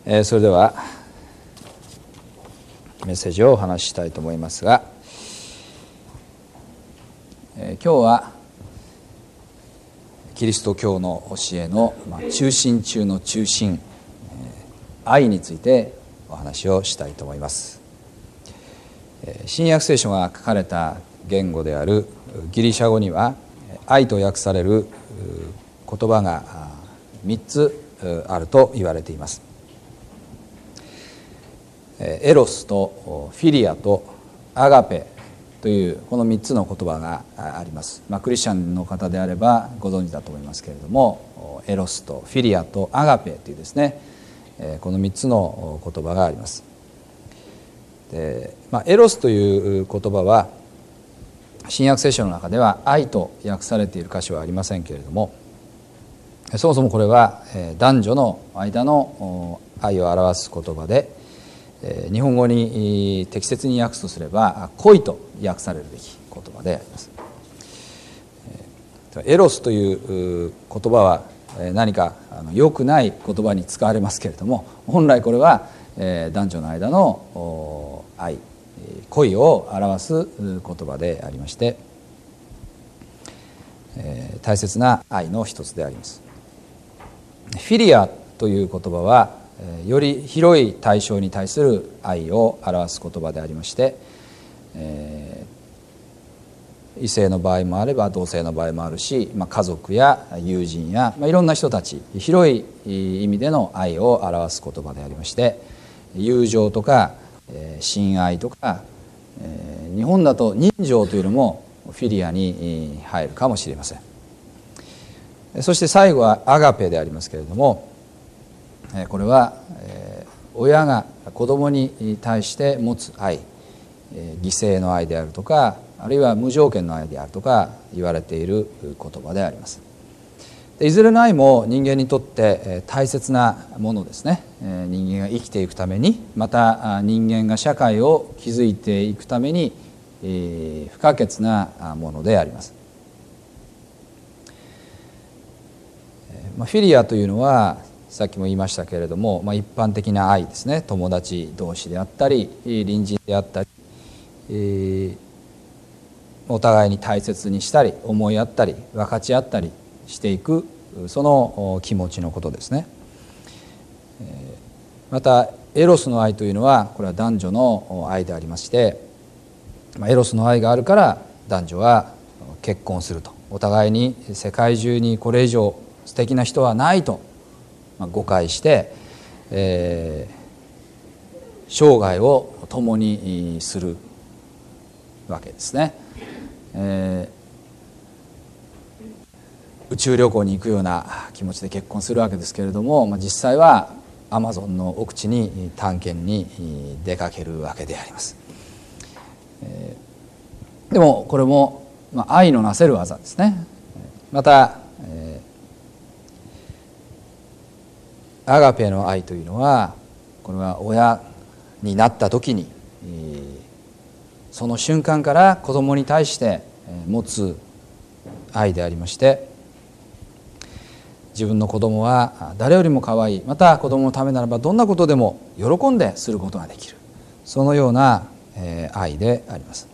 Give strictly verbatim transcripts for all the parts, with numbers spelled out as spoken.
えー、それではメッセージをお話ししたいと思いますが、えー、今日はキリスト教の教えの、まあ、中心中の中心、えー、愛についてお話をしたいと思います。えー、新約聖書が書かれた言語であるギリシャ語には愛と訳される言葉がみっつあると言われています。エロスとフィリアとアガペというこのみっつの言葉があります。まあ、クリスチャンの方であればご存知だと思いますけれども、エロスとフィリアとアガペというですね、このみっつの言葉があります。で、まあ、エロスという言葉は新約聖書の中では愛と訳されている箇所はありませんけれども、そもそもこれは男女の間の愛を表す言葉で、日本語に適切に訳すとすれば恋と訳されるべき言葉であります。エロスという言葉は何か良くない言葉に使われますけれども、本来これは男女の間の愛、恋を表す言葉でありまして、大切な愛の一つであります。フィリアという言葉はより広い対象に対する愛を表す言葉でありまして、えー、異性の場合もあれば同性の場合もあるし、まあ、家族や友人や、まあ、いろんな人たち、広い意味での愛を表す言葉でありまして、友情とか、えー、親愛とか、えー、日本だと人情というのもフィリアに入るかもしれません。そして最後はアガペでありますけれども、これは親が子供に対して持つ愛、犠牲の愛であるとか、あるいは無条件の愛であるとか言われている言葉であります。いずれの愛も人間にとって大切なものですね。人間が生きていくために、また人間が社会を築いていくために不可欠なものであります。フィリアというのはさっきも言いましたけれども、まあ、一般的な愛ですね。友達同士であったり隣人であったり、えー、お互いに大切にしたり思い合ったり分かち合ったりしていく、その気持ちのことですね。えー、またエロスの愛というのはこれは男女の愛でありまして、まあ、エロスの愛があるから男女は結婚すると、お互いに世界中にこれ以上素敵な人はないと誤解して、えー、生涯を共にするわけですね。えー、宇宙旅行に行くような気持ちで結婚するわけですけれども、まあ、実際はアマゾンの奥地に探検に出かけるわけであります。えー、でもこれも、まあ、愛のなせる技ですね。また、えーアガペの愛というのは、これは親になった時にその瞬間から子供に対して持つ愛でありまして、自分の子供は誰よりも可愛い、また子供のためならばどんなことでも喜んですることができる、そのような愛であります。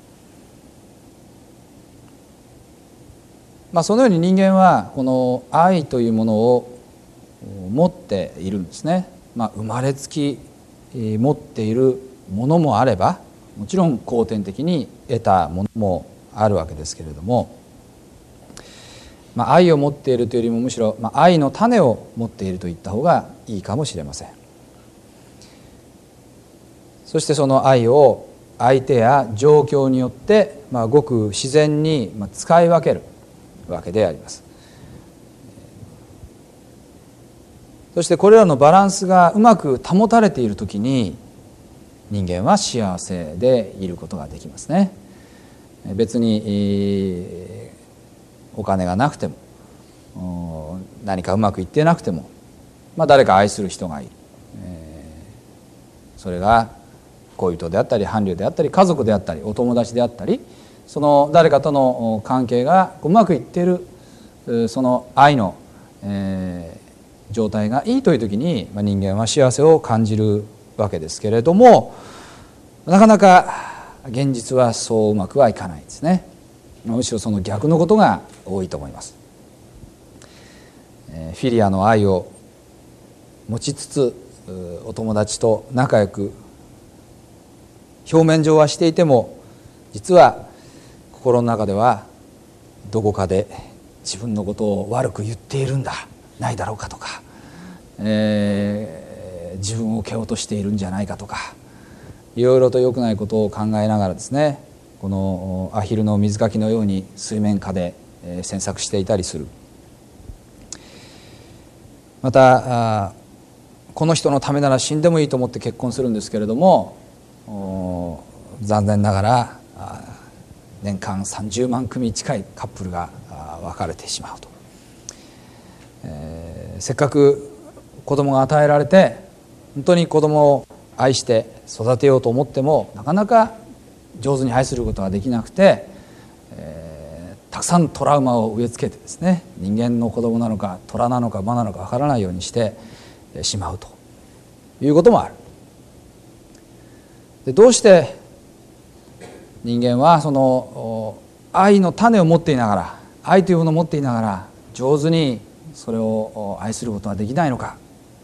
まあ、そのように人間はこの愛というものを持っているんですね。まあ、生まれつき持っているものもあれば、もちろん後天的に得たものもあるわけですけれども、まあ、愛を持っているというよりもむしろ、まあ、愛の種を持っていると言った方がいいかもしれません。そしてその愛を相手や状況によって、まあ、ごく自然に使い分けるわけであります。そしてこれらのバランスがうまく保たれているときに人間は幸せでいることができますね。別にお金がなくても何かうまくいってなくても、まあ、誰か愛する人がいる、それが恋人であったり伴侶であったり家族であったりお友達であったり、その誰かとの関係がうまくいっている、その愛の、えー状態がいいという時に、まあ、人間は幸せを感じるわけですけれども、なかなか現実はそううまくはいかないですね。むしろその逆のことが多いと思います。フィリアの愛を持ちつつお友達と仲良く表面上はしていても、実は心の中ではどこかで自分のことを悪く言っているんだないだろうかとか、えー、自分を蹴落としているんじゃないかとか、いろいろと良くないことを考えながらですね、このアヒルの水かきのように水面下で詮索していたりする。またこの人のためなら死んでもいいと思って結婚するんですけれども、残念ながら年間さんじゅうまんくみ近いカップルが別れてしまうと、えー、せっかく子供が与えられて本当に子供を愛して育てようと思ってもなかなか上手に愛することができなくて、えー、たくさんトラウマを植え付けてですね、人間の子供なのか虎なのか馬なのか分からないようにしてしまうということもある。でどうして人間はその愛の種を持っていながら、愛というものを持っていながら上手にそれを愛することはできないのか、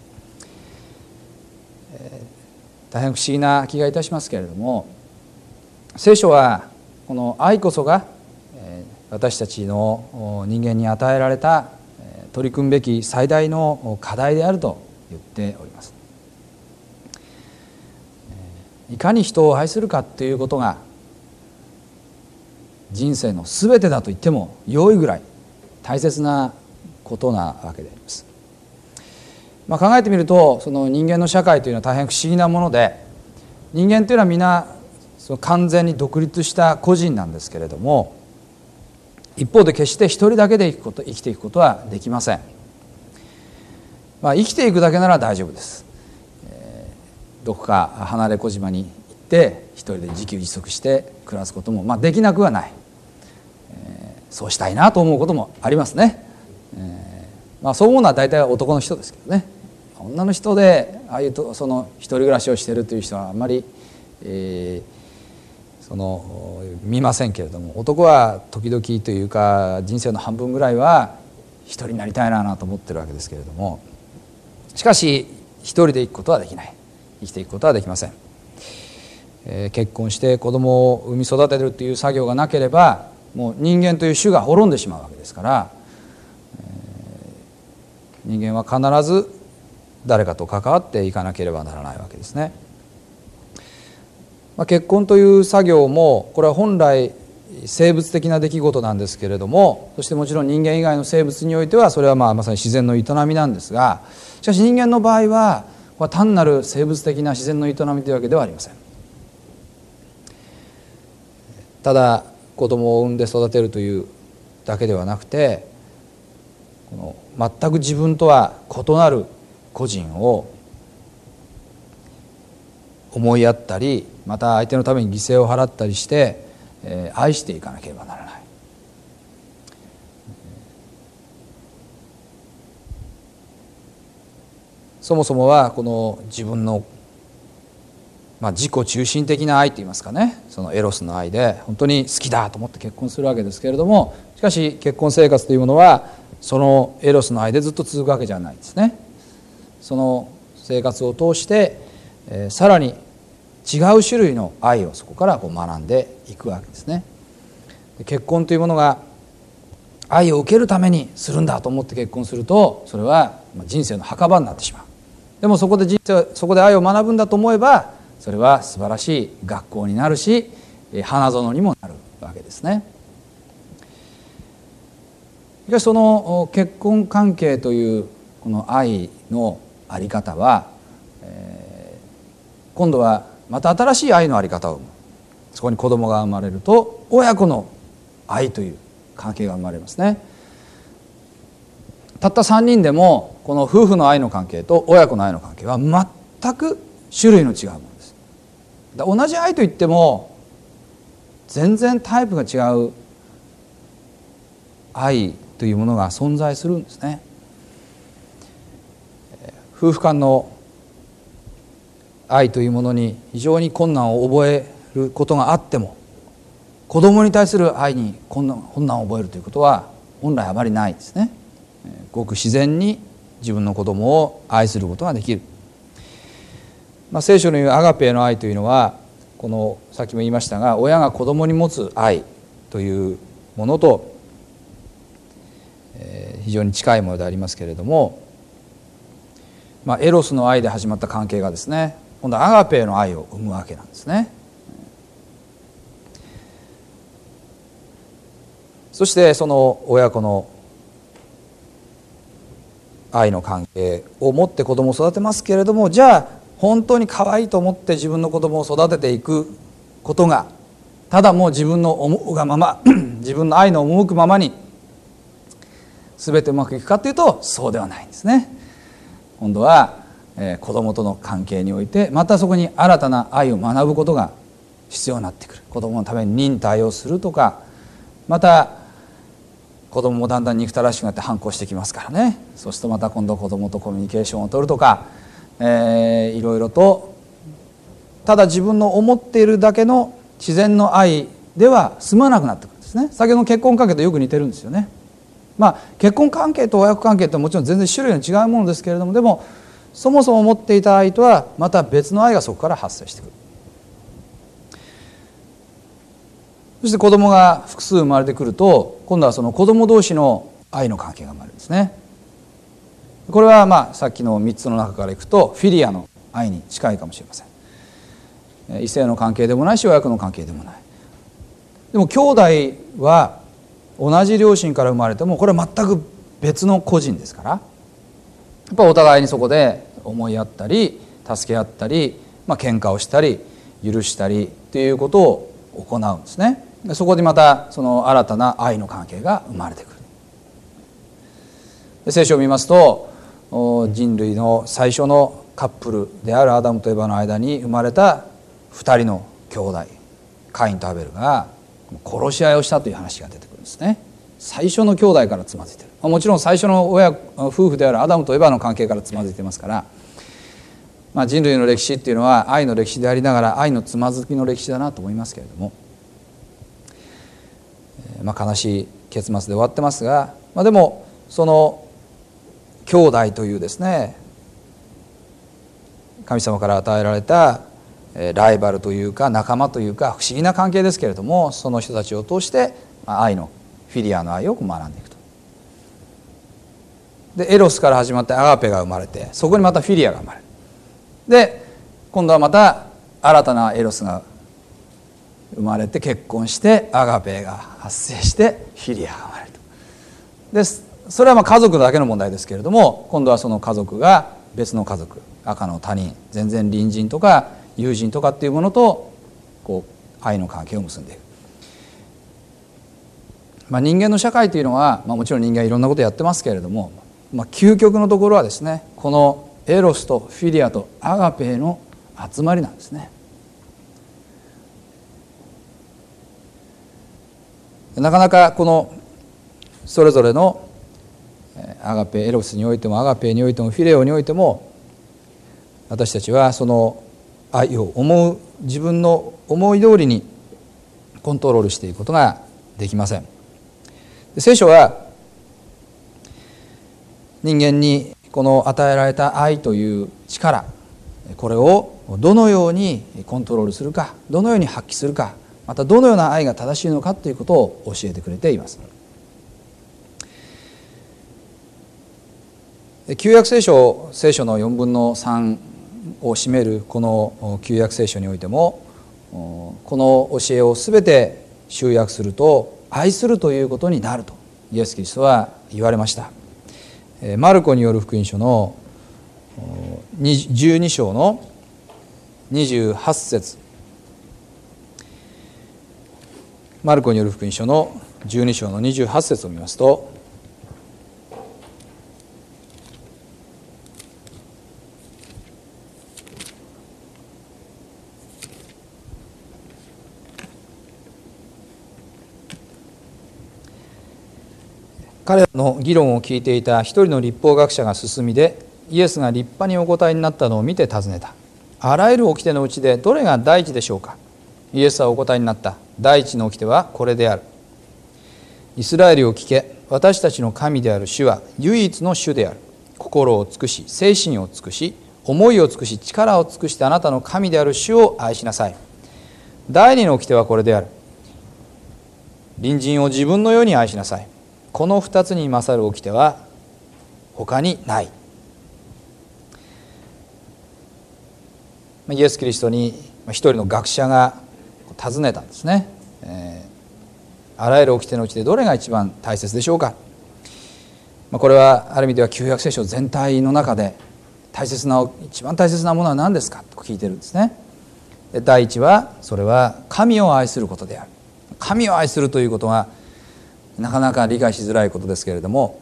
えー、大変不思議な気がいたしますけれども、聖書はこの愛こそが私たちの人間に与えられた取り組むべき最大の課題であると言っております。いかに人を愛するかということが人生のすべてだと言っても良いぐらい大切なことなわけであります。まあ、考えてみると、その人間の社会というのは大変不思議なもので、人間というのは皆その完全に独立した個人なんですけれども、一方で決して一人だけで生きこと生きていくことはできません。まあ、生きていくだけなら大丈夫です。えー、どこか離れ小島に行って一人で自給自足して暮らすこともまあできなくはない。えー、そうしたいなと思うこともありますね。えーまあ、そう思うのは大体男の人ですけどね。女の人でああいうとその一人暮らしをしているという人はあんまり、えー、その見ませんけれども、男は時々というか人生の半分ぐらいは一人になりたいなと思ってるわけですけれども、しかし一人で生きることはできない、生きていくことはできません。えー、結婚して子供を産み育てるという作業がなければもう人間という種が滅んでしまうわけですから、えー、人間は必ず誰かと関わっていかなければならないわけですね。まあ、結婚という作業もこれは本来生物的な出来事なんですけれども、そしてもちろん人間以外の生物においてはそれはまあまさに自然の営みなんですが、しかし人間の場合はこれは単なる生物的な自然の営みというわけではありません。ただ子供を産んで育てるというだけではなくて、この全く自分とは異なる個人を思いやったり、また相手のために犠牲を払ったりして、えー、愛していかなければならない。そもそもはこの自分の、まあ、自己中心的な愛といいますかね、そのエロスの愛で本当に好きだと思って結婚するわけですけれども、しかし結婚生活というものはそのエロスの愛でずっと続くわけじゃないですね。その生活を通して、えー、さらに違う種類の愛をそこからこう学んでいくわけですね。結婚というものが愛を受けるためにするんだと思って結婚すると、それは人生の墓場になってしまう。でもそこで人生そこで愛を学ぶんだと思えば、それは素晴らしい学校になるし、花園にもなるわけですね。しかしその結婚関係というこの愛のあり方は、えー、今度はまた新しい愛のあり方を生む。そこに子供が生まれると親子の愛という関係が生まれますね。たったさんにんでもこの夫婦の愛の関係と親子の愛の関係は全く種類の違うものです。同じ愛といっても全然タイプが違う愛というものが存在するんですね。 夫婦間の愛というものに非常に困難を覚えることがあっても、子供に対する愛に困難困難を覚えるということは本来あまりないですね。ごく自然に自分の子供を愛することができる。まあ、聖書の言うアガペの愛というのは、このさっきも言いましたが、親が子供に持つ愛というものと、えー、非常に近いものでありますけれども、まあ、エロスの愛で始まった関係がですね、今度はアガペの愛を生むわけなんですね。そしてその親子の愛の関係を持って子供を育てますけれども、じゃあ本当に可愛いと思って自分の子供を育てていくことが、ただもう自分の思うがまま自分の愛の赴くままに全てうまくいくかというと、そうではないんですね。今度は、えー、子供との関係においてまたそこに新たな愛を学ぶことが必要になってくる。子供のために忍耐をするとか、また子供もだんだん憎たらしくなって反抗してきますからね。そうするとまた今度子供とコミュニケーションを取るとか、えー、いろいろとただ自分の思っているだけの自然の愛では済まなくなってくるんですね。先ほどの結婚関係とよく似てるんですよね。まあ結婚関係と親子関係ってもちろん全然種類の違うものですけれども、でもそもそも持っていた愛とはまた別の愛がそこから発生してくる。そして子供が複数生まれてくると、今度はその子供同士の愛の関係が生まれるんですね。これはまあさっきのみっつの中からいくとフィリアの愛に近いかもしれません。異性の関係でもないし親子の関係でもない。でも兄弟は同じ両親から生まれてもこれは全く別の個人ですから、やっぱお互いにそこで思い合ったり助け合ったり、まあ喧嘩をしたり許したりということを行うんですね。そこでまたその新たな愛の関係が生まれてくる。で聖書を見ますと、人類の最初のカップルであるアダムとエバの間に生まれたふたりの兄弟、カインとアベルが殺し合いをしたという話が出てくるんですね。最初の兄弟からつまずいている。もちろん最初の親夫婦であるアダムとエバの関係からつまずいていますから、まあ、人類の歴史っていうのは愛の歴史でありながら愛のつまずきの歴史だなと思いますけれども、まあ、悲しい結末で終わってますが、まあ、でもその兄弟というですね、神様から与えられたライバルというか仲間というか不思議な関係ですけれども、その人たちを通して愛のフィリアの愛を学んでいくと。でエロスから始まってアガペが生まれて、そこにまたフィリアが生まれる。で今度はまた新たなエロスが生まれて結婚してアガペが発生してフィリアが生まれると。でそれはまあ家族だけの問題ですけれども、今度はその家族が別の家族、赤の他人、全然隣人とか友人とかっていうものとこう愛の関係を結んでいく。まあ、人間の社会というのは、まあ、もちろん人間はいろんなことやってますけれども、まあ、究極のところはですね、このエロスとフィリアとアガペの集まりなんですね。なかなかこのそれぞれのアガペ、エロスにおいてもアガペにおいてもフィレオにおいても、私たちはその愛を思う自分の思い通りにコントロールしていくことができません。聖書は人間にこの与えられた愛という力、これをどのようにコントロールするか、どのように発揮するか、またどのような愛が正しいのかということを教えてくれています。旧約聖書、聖書のよんぶんのさんを占めるこの旧約聖書においても、この教えをすべて集約すると愛するということになるとイエス・キリストは言われました。マルコによる福音書のじゅうに章のにじゅうはち節、マルコによる福音書のじゅうに章のにじゅうはち節を見ますと、彼らの議論を聞いていた一人の律法学者が進みでイエスが立派にお答えになったのを見て尋ねた。あらゆる掟のうちでどれが第一でしょうか。イエスはお答えになった。第一の掟はこれである。イスラエルを聞け。私たちの神である主は唯一の主である。心を尽くし、精神を尽くし、思いを尽くし、力を尽くしてあなたの神である主を愛しなさい。第二の掟はこれである。隣人を自分のように愛しなさい。この二つに勝る掟は他にない。イエス・キリストに一人の学者が尋ねたんですね。えー、あらゆる掟のうちでどれが一番大切でしょうか。これはある意味では旧約聖書全体の中で大切な一番大切なものは何ですかと聞いてるんですね。で第一はそれは神を愛することである。神を愛するということはなかなか理解しづらいことですけれども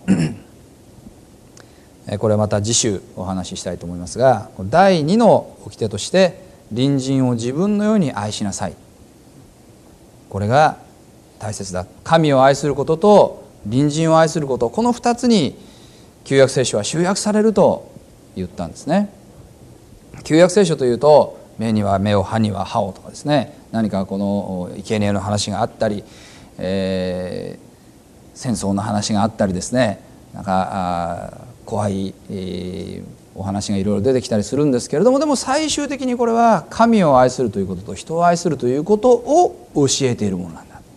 これはまた次週お話ししたいと思いますが、第二の掟として隣人を自分のように愛しなさい。これが大切だ。神を愛することと隣人を愛すること、この二つに旧約聖書は集約されると言ったんですね。旧約聖書というと目には目を歯には歯をとかですね、何かこの生贄の話があったり、えー、戦争の話があったりですね、なんか怖い、えー、お話がいろいろ出てきたりするんですけれども、でも最終的にこれは神を愛するということと人を愛するということを教えているものなんだ。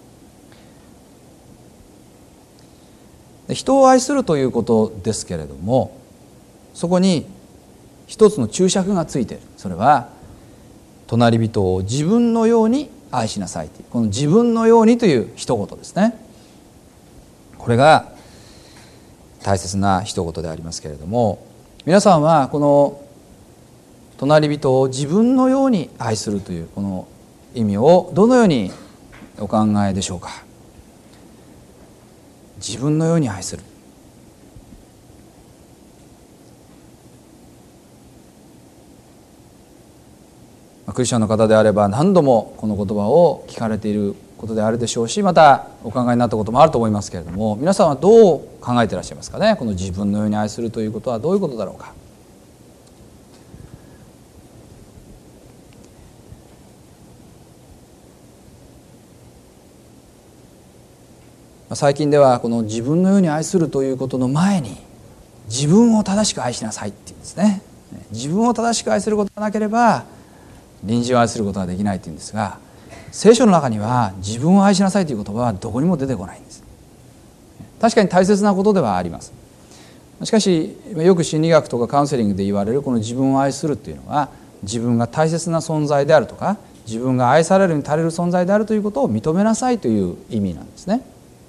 で人を愛するということですけれども、そこに一つの注釈がついている。それは隣人を自分のように愛しなさいという、この自分のようにという一言ですね。これが大切な一言でありますけれども、皆さんはこの隣人を自分のように愛するというこの意味をどのようにお考えでしょうか。自分のように愛する、クリスチャンの方であれば何度もこの言葉を聞かれていることであるでしょうし、またお考えになったこともあると思いますけれども、皆さんはどう考えていらっしゃいますかね。この自分のように愛するということはどういうことだろうか。最近ではこの自分のように愛するということの前に自分を正しく愛しなさいっていうんですね。自分を正しく愛することがなければ隣人を愛することができないというんですが、聖書の中には自分を愛しなさいという言葉はどこにも出てこないんです。確かに大切なことではあります。しかしよく心理学とかカウンセリングで言われるこの自分を愛するというのは、自分が大切な存在であるとか自分が愛されるに足りる存在であるということを認めなさいという意味なんですね。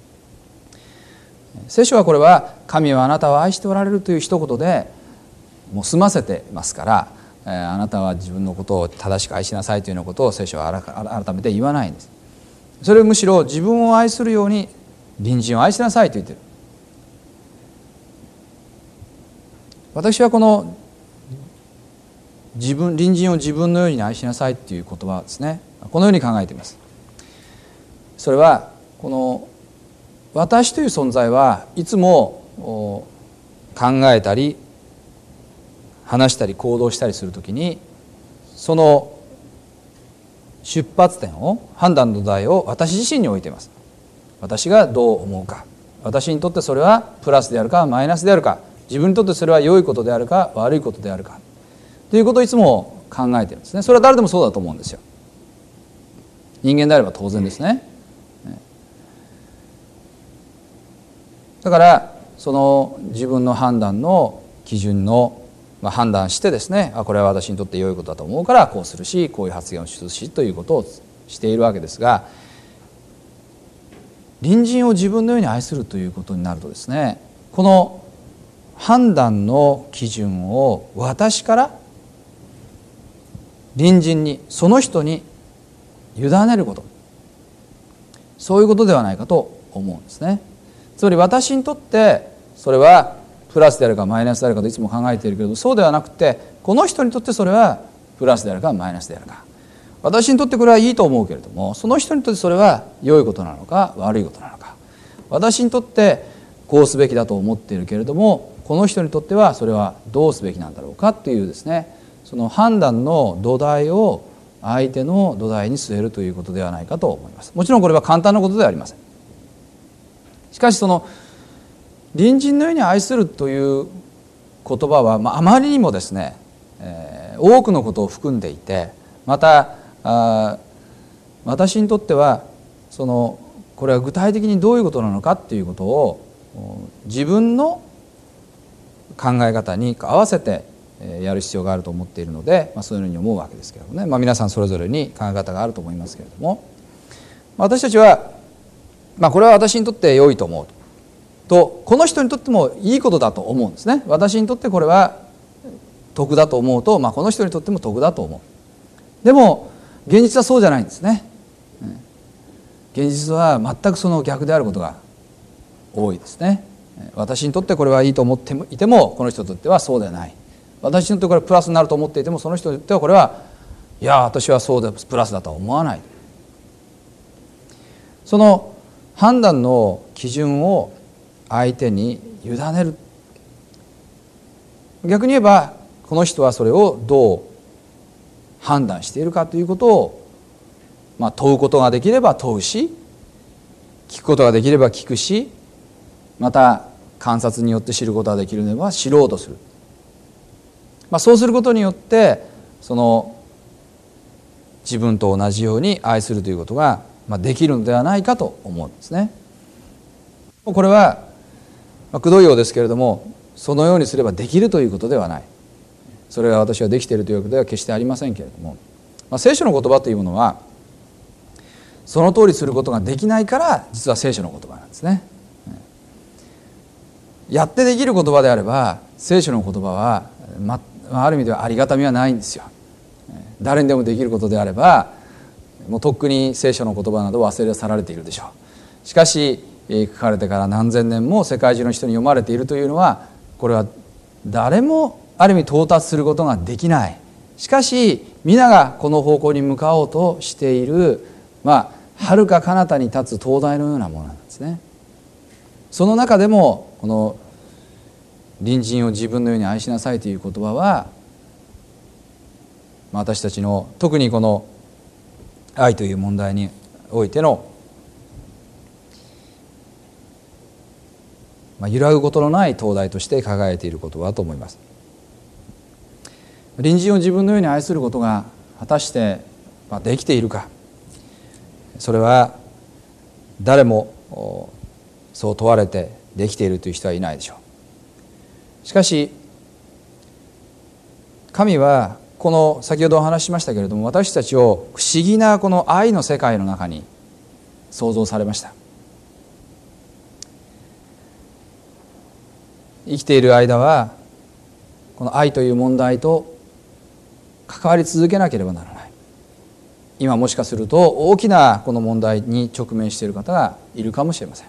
聖書はこれは神はあなたを愛しておられるという一言でもう済ませてますから、あなたは自分のことを正しく愛しなさいというようなことを聖書は改めて言わないんです。それをむしろ自分を愛するように隣人を愛しなさいと言っている。私はこの自分隣人を自分のように愛しなさいという言葉はですね、このように考えています。それはこの私という存在はいつも考えたり話したり行動したりするときに、その出発点を判断の土台を私自身に置いています。私がどう思うか、私にとってそれはプラスであるかマイナスであるか、自分にとってそれは良いことであるか悪いことであるかということをいつも考えているんですね。それは誰でもそうだと思うんですよ。人間であれば当然ですね。だからその自分の判断の基準の、まあ、判断してですね、あこれは私にとって良いことだと思うからこうするし、こういう発言をするしということをしているわけですが、隣人を自分のように愛するということになるとですね、この判断の基準を私から隣人に、その人に委ねること、そういうことではないかと思うんですね。つまり私にとってそれはプラスであるかマイナスであるかといつも考えているけれど、そうではなくてこの人にとってそれはプラスであるかマイナスであるか、私にとってこれはいいと思うけれどもその人にとってそれは良いことなのか悪いことなのか、私にとってこうすべきだと思っているけれどもこの人にとってはそれはどうすべきなんだろうかっていうですね、その判断の土台を相手の土台に据えるということではないかと思います。もちろんこれは簡単なことではありません。しかしその隣人のように愛するという言葉は、まあ、あまりにもですね、えー、多くのことを含んでいて、またあ私にとってはそのこれは具体的にどういうことなのかっていうことを自分の考え方に合わせてやる必要があると思っているので、まあ、そういうふうに思うわけですけれどもね、まあ、皆さんそれぞれに考え方があると思いますけれども、私たちは、まあ、これは私にとって良いと思うと、この人にとってもいいことだと思うんですね。私にとってこれは得だと思うと、まあ、この人にとっても得だと思う。でも現実はそうじゃないんですね。現実は全くその逆であることが多いですね。私にとってこれはいいと思っていても、この人にとってはそうではない。私にとってこれプラスになると思っていても、その人にとってはこれはいや私はそうでプラスだとは思わない。その判断の基準を相手に委ねる。逆に言えばこの人はそれをどう判断しているかということを、まあ、問うことができれば問うし、聞くことができれば聞くし、また観察によって知ることができるのは知ろうとする。まあ、そうすることによってその自分と同じように愛するということができるのではないかと思うんですね。これはくどいようですけれども、そのようにすればできるということではない。それは私はできているというわけでは決してありませんけれども、まあ、聖書の言葉というものはその通りすることができないから実は聖書の言葉なんですね。やってできる言葉であれば聖書の言葉は、まあ、ある意味ではありがたみはないんですよ。誰にでもできることであればもうとっくに聖書の言葉など忘れ去られているでしょう。しかし書かれてから何千年も世界中の人に読まれているというのは、これは誰もある意味到達することができない。しかし皆がこの方向に向かおうとしている、まあ遥か彼方に立つ灯台のようなものなんですね。その中でもこの隣人を自分のように愛しなさいという言葉は、私たちの特にこの愛という問題においての、まあ、揺らぐことのない灯台として輝いていることだと思います。隣人を自分のように愛することが果たしてできているか、それは誰もそう問われてできているという人はいないでしょう。しかし神はこの先ほどお話ししましたけれども、私たちを不思議なこの愛の世界の中に創造されました。生きている間はこの愛という問題と関わり続けなければならない。今もしかすると大きなこの問題に直面している方がいるかもしれません。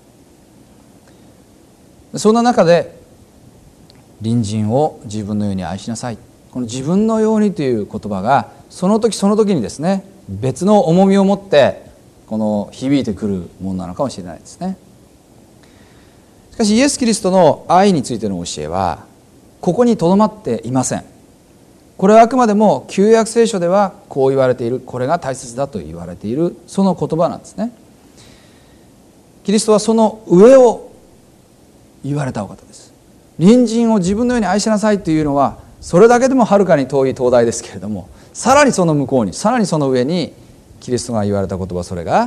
そんな中で隣人を自分のように愛しなさい、この自分のようにという言葉がその時その時にですね、別の重みを持ってこの響いてくるものなのかもしれないですね。しかしイエス・キリストの愛についての教えはここにとどまっていません。これはあくまでも旧約聖書ではこう言われている、これが大切だと言われているその言葉なんですね。キリストはその上を言われたお方です。隣人を自分のように愛しなさいというのはそれだけでもはるかに遠い灯台ですけれども、さらにその向こうに、さらにその上にキリストが言われた言葉、それが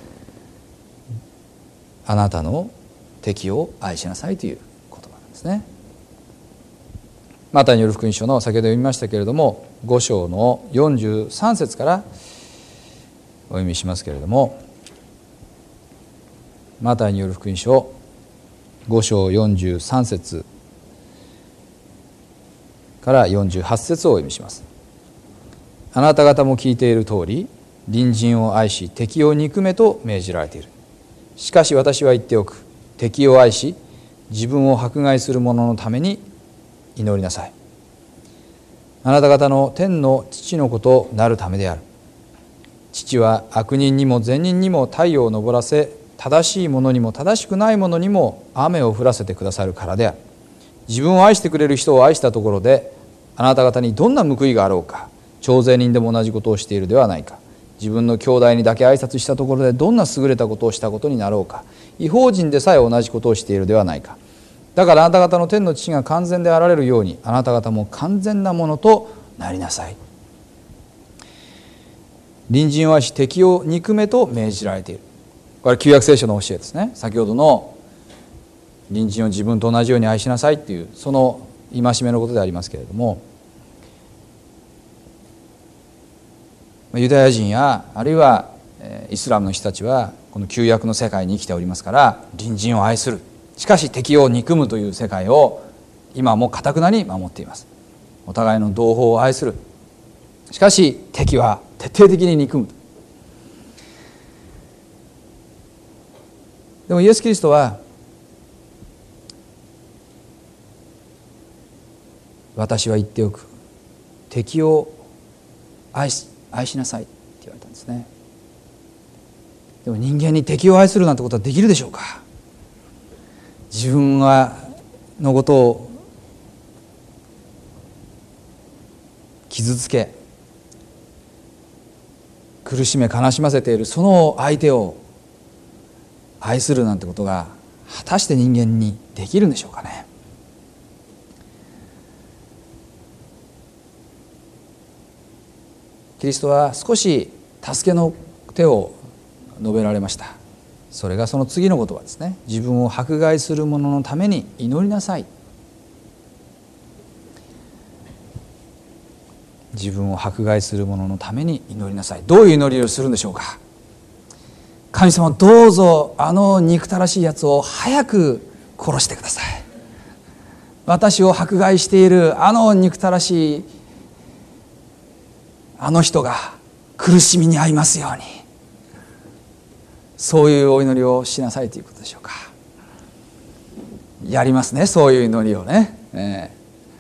あなたの敵を愛しなさいという言葉なんですね。マタイによる福音書の先ほど読みましたけれどもご章のよんじゅうさん節からお読みしますけれども、マタイによる福音書ご章よんじゅうさん節からよんじゅうはち節をお読みします。あなた方も聞いている通り、隣人を愛し敵を憎めと命じられている。しかし私は言っておく、敵を愛し自分を迫害する者のために祈りなさい。あなた方の天の父の子となるためである。父は悪人にも善人にも太陽を昇らせ、正しい者にも正しくない者にも雨を降らせてくださるからである。 自分を愛してくれる人を愛したところであなた方にどんな報いがあろうか。徴税人でも同じことをしているではないか。自分の兄弟にだけ挨拶したところでどんな優れたことをしたことになろうか。異邦人でさえ同じことをしているではないか。だからあなた方の天の父が完全であられるようにあなた方も完全なものとなりなさい。隣人を愛し敵を憎めと命じられている。これ旧約聖書の教えですね。先ほどの隣人を自分と同じように愛しなさいっていうその戒めのことでありますけれども、ユダヤ人やあるいはイスラムの人たちはこの旧約の世界に生きておりますから、隣人を愛する、しかし敵を憎むという世界を今も堅くなに守っています。お互いの同胞を愛する、しかし敵は徹底的に憎む。でもイエス・キリストは私は言っておく、敵を愛し愛しなさいって言われたんですね。でも人間に敵を愛するなんてことはできるでしょうか。自分がのことを傷つけ苦しめ悲しませているその相手を愛するなんてことが果たして人間にできるんでしょうかね。キリストは少し助けの手を述べられました。それがその次の言葉ですね。自分を迫害する者のために祈りなさい。自分を迫害する者のために祈りなさい。どういう祈りをするんでしょうか。神様、どうぞあの憎たらしいやつを早く殺してください。私を迫害しているあの憎たらしいあの人が苦しみに遭いますように。そういうお祈りをしなさいということでしょうか。やりますね、そういう祈りをね、え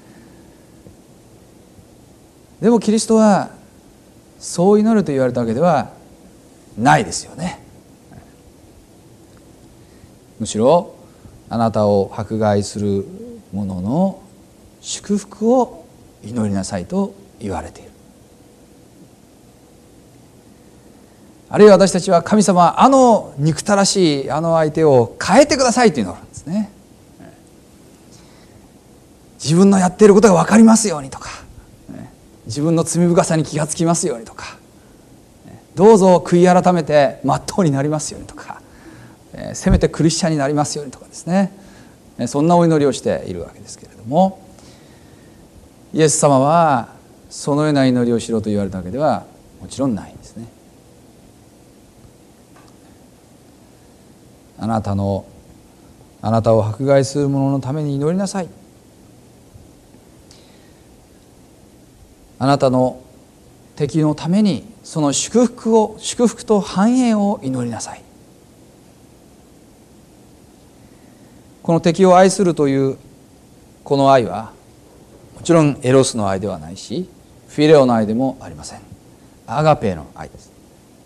ー、でもキリストはそう祈ると言われたわけではないですよね。むしろあなたを迫害する者の祝福を祈りなさいと言われている。あるいは私たちは神様、あの憎たらしいあの相手を変えてくださいというのがあるんですね。自分のやっていることが分かりますようにとか、自分の罪深さに気がつきますようにとか、どうぞ悔い改めて真っ当になりますようにとか、せめてクリスチャンになりますようにとかですね、そんなお祈りをしているわけですけれども、イエス様はそのような祈りをしろと言われたわけではもちろんないんですね。あなたのあなたを迫害する者のために祈りなさい。あなたの敵のためにその祝福を祝福と繁栄を祈りなさい。この敵を愛するというこの愛はもちろんエロスの愛ではないしフィレオの愛でもありません。アガペの愛です。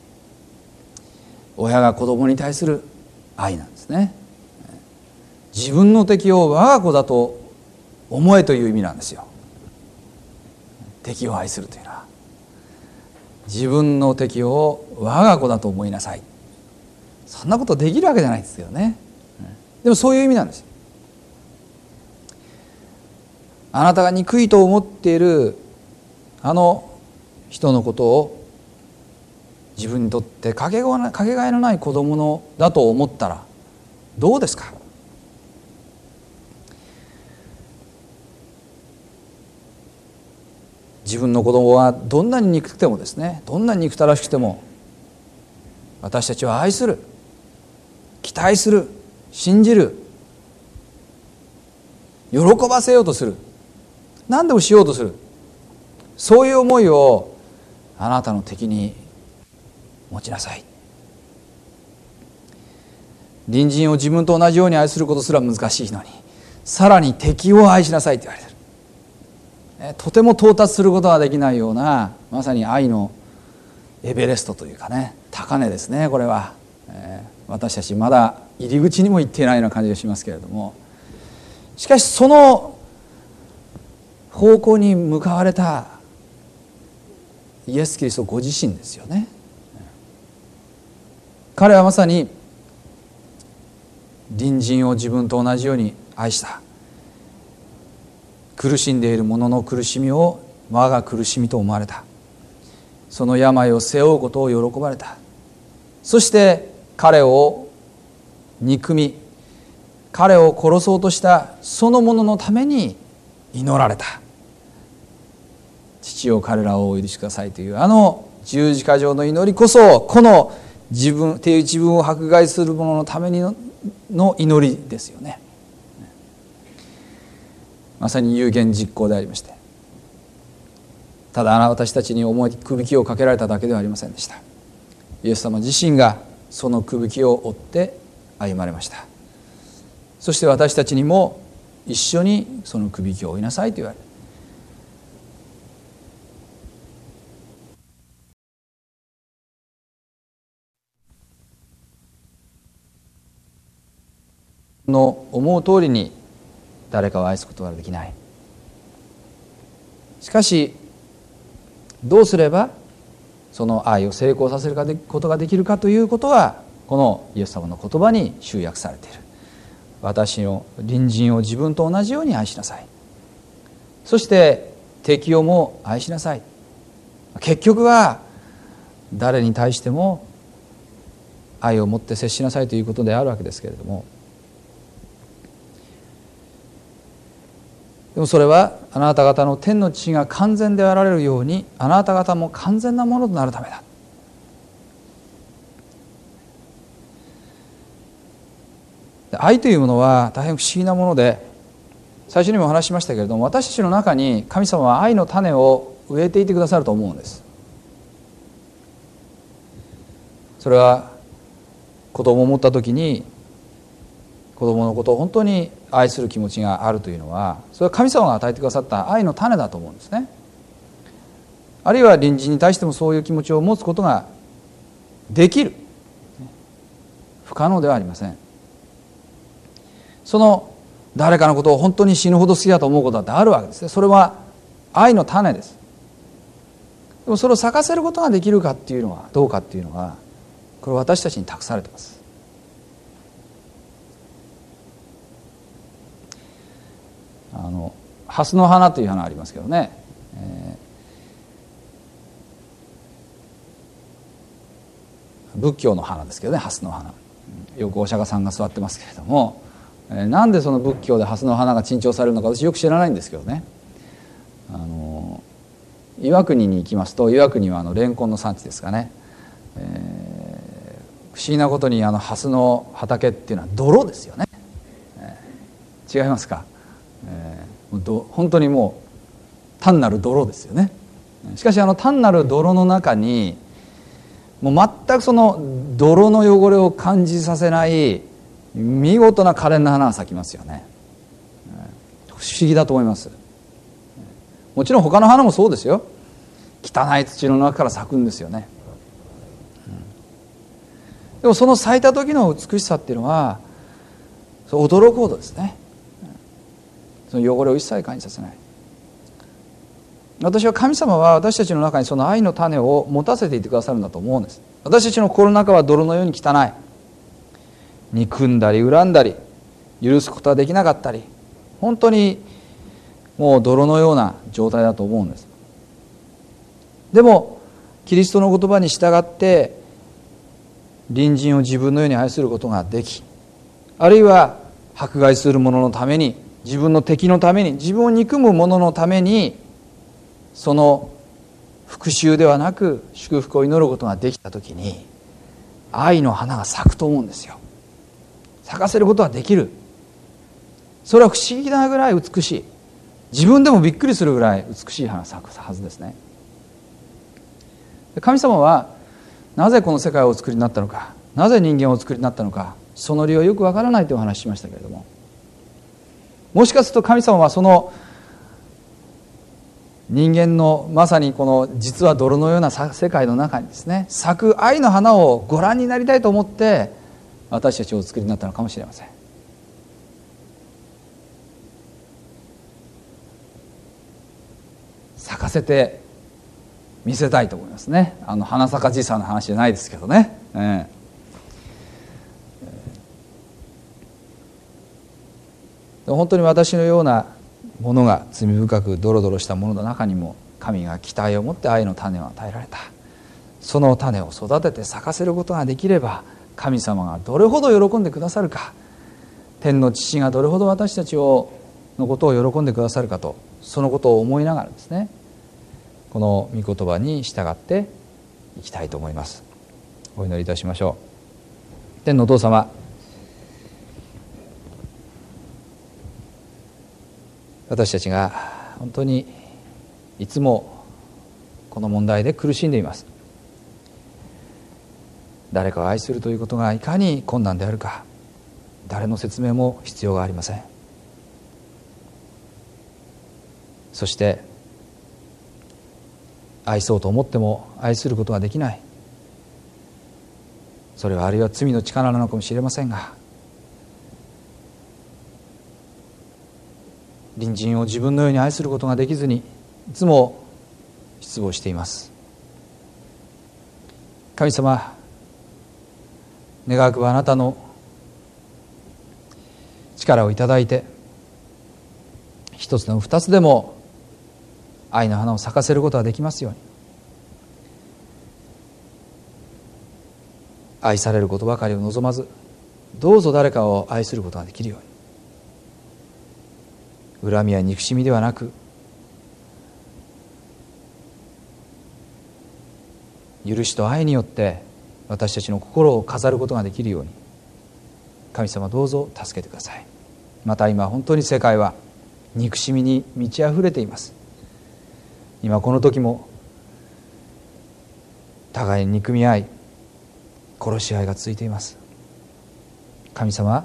親が子供に対する愛なんですね。自分の敵を我が子だと思えという意味なんですよ。敵を愛するというのは自分の敵を我が子だと思いなさい。そんなことできるわけじゃないですよね。でもそういう意味なんですよ。あなたが憎いと思っているあの人のことを自分にとってかけがえのない子供のだと思ったらどうですか。自分の子供はどんなに憎くてもですね、どんなに憎たらしくても私たちは愛する、期待する、信じる、喜ばせようとする、何でもしようとする、そういう思いをあなたの敵に持ちなさい。隣人を自分と同じように愛することすら難しいのに、さらに敵を愛しなさいと言われている。とても到達することができないような、まさに愛のエベレストというかね、高値ですね。これは、えー、私たちまだ入り口にも行っていないような感じがしますけれども、しかしその方向に向かわれたイエス・キリストご自身ですよね。彼はまさに隣人を自分と同じように愛した。苦しんでいる者の苦しみを我が苦しみと思われた。その病を背負うことを喜ばれた。そして彼を憎み、彼を殺そうとしたその者のために祈られた。父よ、彼らをお許しくださいというあの十字架上の祈りこそ、この自分っていう自分を迫害する者のために の, の祈りですよね。まさに有言実行でありまして、ただ私たちに重いくびきをかけられただけではありませんでした。イエス様自身がそのくびきを負って歩まれました。そして私たちにも一緒にそのくびきを負いなさいと言われる。の思う通りに誰かを愛すことはできない。しかしどうすればその愛を成功させることができるかということは、このイエス様の言葉に集約されている。私の隣人を自分と同じように愛しなさい。そして敵をも愛しなさい。結局は誰に対しても愛を持って接しなさいということであるわけですけれども、でもそれはあなた方の天の父が完全であられるように、あなた方も完全なものとなるためだ。愛というものは大変不思議なもので、最初にもお話ししましたけれども、私たちの中に神様は愛の種を植えていてくださると思うんです。それは子供を持った時に子供のことを本当に愛する気持ちがあるというのは、それは神様が与えてくださった愛の種だと思うんですね。あるいは隣人に対してもそういう気持ちを持つことができる、不可能ではありません。その誰かのことを本当に死ぬほど好きだと思うことだってあるわけですね。それは愛の種です。でもそれを咲かせることができるかっていうのはどうかっていうのは、これは私たちに託されています。あの蓮の花という花ありますけどね、えー、仏教の花ですけどね、蓮の花、よくお釈迦さんが座ってますけれども、えー、なんでその仏教で蓮の花が珍重されるのか私よく知らないんですけどね、あの岩国に行きますと、岩国はあのレンコンの産地ですかね、えー、不思議なことにあの蓮の畑っていうのは泥ですよね、えー、違いますか、えー本当にもう単なる泥ですよね。しかしあの単なる泥の中にもう全くその泥の汚れを感じさせない見事な可憐な花が咲きますよね。不思議だと思います。もちろん他の花もそうですよ。汚い土の中から咲くんですよね。でもその咲いた時の美しさっていうのは驚くほどですね。その汚れを一切感じさせない。私は神様は私たちの中にその愛の種を持たせていてくださるんだと思うんです。私たちの心の中は泥のように汚い、憎んだり恨んだり許すことができなかったり、本当にもう泥のような状態だと思うんです。でもキリストの言葉に従って隣人を自分のように愛することができ、あるいは迫害する者のために、自分の敵のために、自分を憎む者のために、その復讐ではなく祝福を祈ることができたときに、愛の花が咲くと思うんですよ。咲かせることができる。それは不思議なぐらい美しい、自分でもびっくりするぐらい美しい花が咲くはずですね。神様はなぜこの世界をお作りになったのか、なぜ人間をお作りになったのか、その理由はよくわからないというお話ししましたけれども、もしかすると神様はその人間のまさにこの実は泥のような世界の中にですね、咲く愛の花をご覧になりたいと思って私たちをお作りになったのかもしれません。 咲かせて見せたいと思いますね。あの花咲かじいさんの話じゃないですけどね、えー、本当に私のようなものが罪深くドロドロしたものの中にも神が期待を持って愛の種を与えられた。その種を育てて咲かせることができれば、神様がどれほど喜んでくださるか、天の父がどれほど私たちをのことを喜んでくださるかと、そのことを思いながらですね、この御言葉に従っていきたいと思います。お祈りいたしましょう。天のお父様、私たちが本当にいつもこの問題で苦しんでいます。誰かを愛するということがいかに困難であるか、誰の説明も必要がありません。そして愛そうと思っても愛することができない、それはあるいは罪の力なのかもしれませんが、隣人を自分のように愛することができずにいつも失望しています。神様、願わくばあなたの力をいただいて、一つでも二つでも愛の花を咲かせることができますように、愛されることばかりを望まず、どうぞ誰かを愛することができるように、恨みや憎しみではなく、許しと愛によって私たちの心を飾ることができるように、神様どうぞ助けてください。また今本当に世界は憎しみに満ち溢れています。今この時も互いに憎み合い、殺し合いが続いています。神様、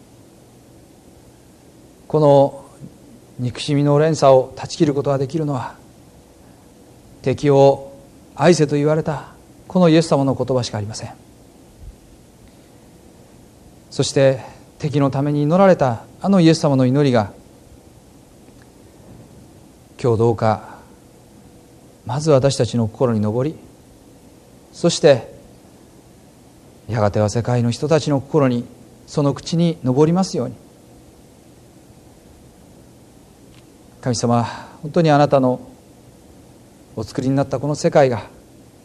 この憎しみの連鎖を断ち切ることができるのは、敵を愛せと言われたこのイエス様の言葉しかありません。そして敵のために祈られたあのイエス様の祈りが、今日どうかまず私たちの心に上り、そしてやがては世界の人たちの心に、その口に上りますように。神様、本当にあなたのお作りになったこの世界が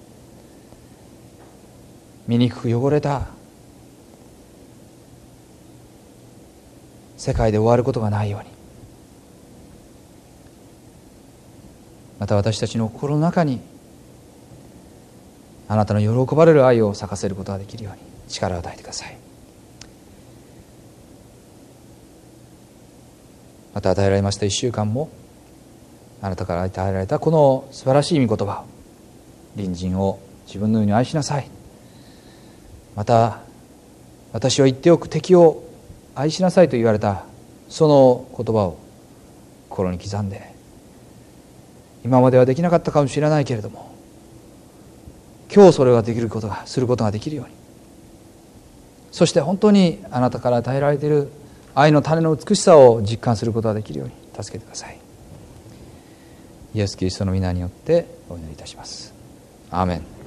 醜く汚れた世界で終わることがないように、また私たちの心の中にあなたの喜ばれる愛を咲かせることができるように力を与えてください。また与えられました一週間も、あなたから与えられたこの素晴らしい御言葉、隣人を自分のように愛しなさい、また私は言っておく敵を愛しなさいと言われたその言葉を心に刻んで、今まではできなかったかもしれないけれども、今日それができることがすることができるように、そして本当にあなたから与えられている愛の種の美しさを実感することができるように助けてください。イエス・キリストの皆によってお祈りいたします。アーメン。